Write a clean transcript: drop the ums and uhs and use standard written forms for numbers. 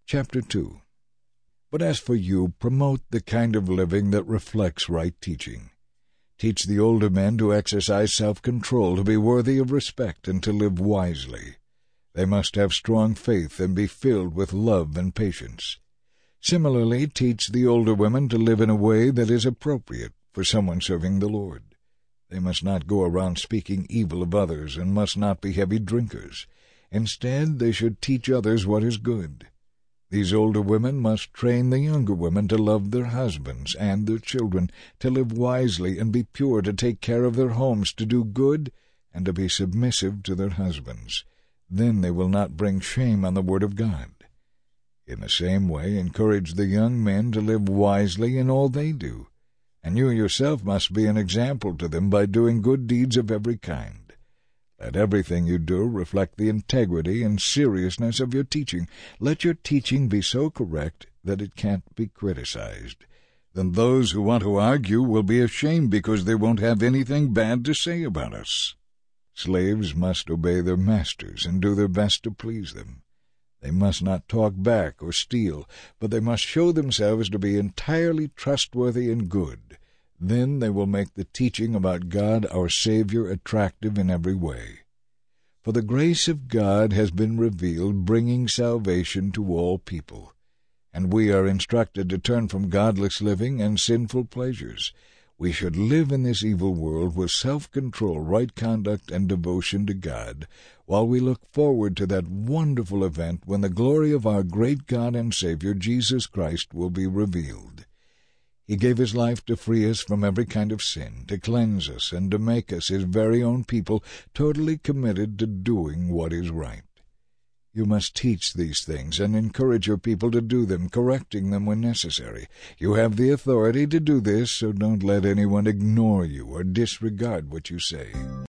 Chapter 2. But as for you, promote the kind of living that reflects right teaching. Teach the older men to exercise self-control, to be worthy of respect, and to live wisely. They must have strong faith and be filled with love and patience. Similarly, teach the older women to live in a way that is appropriate for someone serving the Lord. They must not go around speaking evil of others and must not be heavy drinkers. Instead, they should teach others what is good. These older women must train the younger women to love their husbands and their children, to live wisely and be pure, to take care of their homes, to do good, and to be submissive to their husbands. Then they will not bring shame on the word of God. In the same way, encourage the young men to live wisely in all they do, and you yourself must be an example to them by doing good deeds of every kind. Let everything you do reflect the integrity and seriousness of your teaching. Let your teaching be so correct that it can't be criticized. Then those who want to argue will be ashamed because they won't have anything bad to say about us. Slaves must obey their masters and do their best to please them. They must not talk back or steal, but they must show themselves to be entirely trustworthy and good. Then they will make the teaching about God our Savior attractive in every way. For the grace of God has been revealed, bringing salvation to all people. And we are instructed to turn from godless living and sinful pleasures. We should live in this evil world with self-control, right conduct, and devotion to God, while we look forward to that wonderful event when the glory of our great God and Savior, Jesus Christ, will be revealed. He gave his life to free us from every kind of sin, to cleanse us, and to make us his very own people, totally committed to doing what is right. You must teach these things and encourage your people to do them, correcting them when necessary. You have the authority to do this, so don't let anyone ignore you or disregard what you say.